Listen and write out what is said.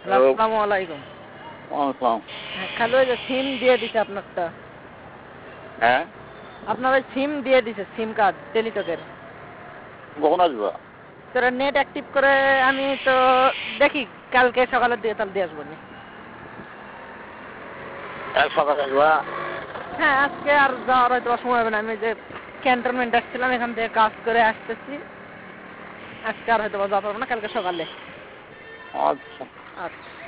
আসসালামু আলাইকুম। আসসালাম। খালি ওই যে সিম দিয়ে দিছে আপনারটা, হ্যাঁ, আপনার ওই সিম দিয়ে দিছে, সিম কার্ড টেলিটকের। কখন আসবা? তোরা নেট অ্যাক্টিভ করে আমি তো দেখি কালকে সকালের দিকে তাহলে দিয়ে আসবো নি। এক সকালে আসবা? হ্যাঁ, আজকে আর যাওয়ার হয়তো সময় হবে না। আমি যে ক্যান্টনমেন্ট আসছিলাম, এখান থেকে কাজ করে আসতেছি। আজকে আর হয়তো যাওয়া পারবো না, কালকে সকালে। আচ্ছা। আচ্ছা।